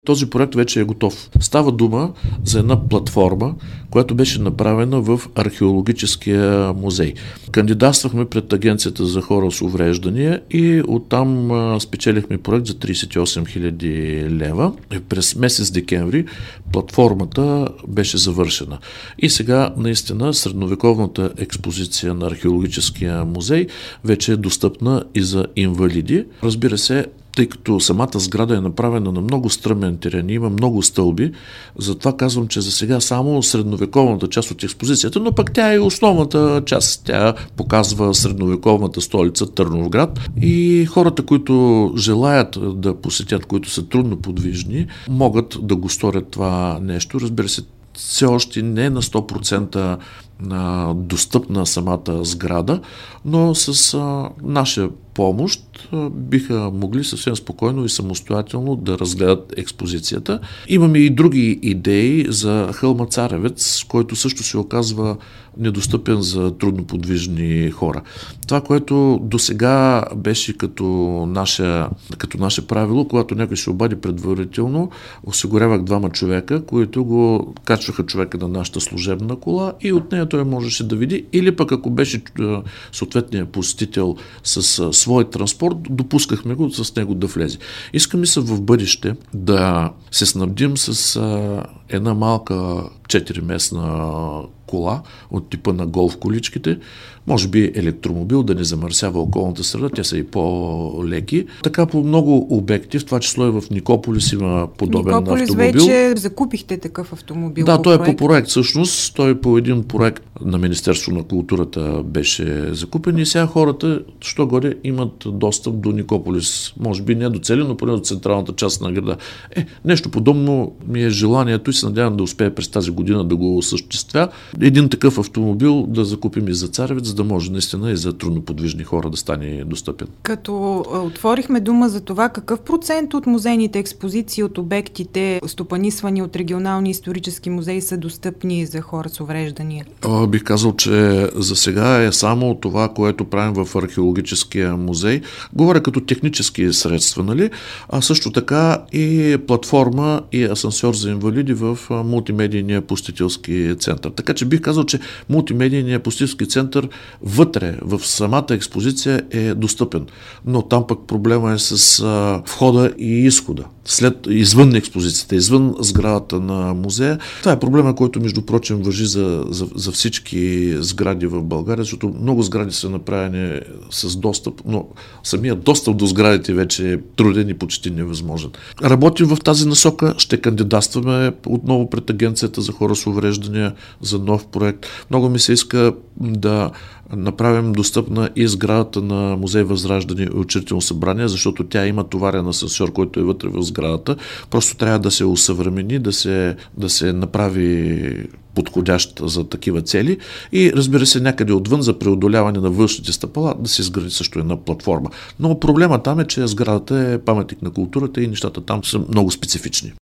Този проект вече е готов. Става дума за една платформа, която беше направена в археологическия музей. Кандидатствахме пред Агенцията за хора с увреждания и оттам спечелихме проект за 38 000 лева. През месец декември платформата беше завършена. И сега наистина средновековната експозиция на археологическия музей вече е достъпна и за инвалиди. Разбира се, тъй като самата сграда е направена на много стръмен терен, има много стълби, затова казвам, че за сега само средновековната част от експозицията, но пък тя е основната част. Тя показва средновековната столица Търновград и хората, които желаят да посетят, които са трудно подвижни, могат да го сторят това нещо. Разбира се, все още не е на 100% достъпна самата сграда, но с наша помощ биха могли съвсем спокойно и самостоятелно да разгледат експозицията. Имаме и други идеи за хълма Царевец, който също се оказва недостъпен за трудноподвижни хора. Това, което досега беше като наше правило, когато някой се обади предварително, осигурявах 2 човека, които го качваха човека на нашата служебна кола и от нея той можеше да види, или пък ако беше съответният посетител с свой транспорт, допускахме го с него да влезе. Искаме се в бъдеще да се снабдим с една малка 4-местна кола от типа на голф количките, може би електромобил, да не замърсява околната среда, те са и по-леки. Така по много обекти, в това число и в Никополис има подобен Никополис автомобил. вече закупихте такъв автомобил. Да, той е по проект всъщност. Той по един проект на Министерство на културата беше закупен и сега хората, що горе, имат достъп до Никополис. Може би не до цели, но поне до централната част на града. Нещо подобно ми е желанието и се надявам да успея през тази година да го осъществя. Един такъв автомобил да закупим и за Царевец, за да може наистина и за трудноподвижни хора да стане достъпен. Като отворихме дума за това, какъв процент от музейните експозиции, от обектите, стопанисвани от регионални исторически музеи, са достъпни за хора с увреждания? Бих казал, че за сега е само това, което правим в археологическия музей. Говоря като технически средства, нали? А също така и платформа и асансьор за инвалиди в мултимедийния посетителски център. Така че бих казал, че мултимедийният посетителски център вътре в самата експозиция е достъпен. Но там пък проблема е с входа и изхода. Извън експозицията, извън сградата на музея. Това е проблема, който между прочим важи за всички сгради в България, защото много сгради са направени с достъп, но самият достъп до сградите вече е труден и почти невъзможен. Работим в тази насока, ще кандидатстваме отново пред Агенцията за хора с увреждания за нов проект. Много ми се иска да направим достъпна и сградата на Музей Възраждане и учредително събрание, защото тя има товарен асансьор, който е вътре в сградата. Просто трябва да се усъвремени, да се направи подходящ за такива цели и разбира се някъде отвън за преодоляване на външните стъпала да се изгради също една платформа. Но проблема там е, че сградата е паметник на културата и нещата там са много специфични.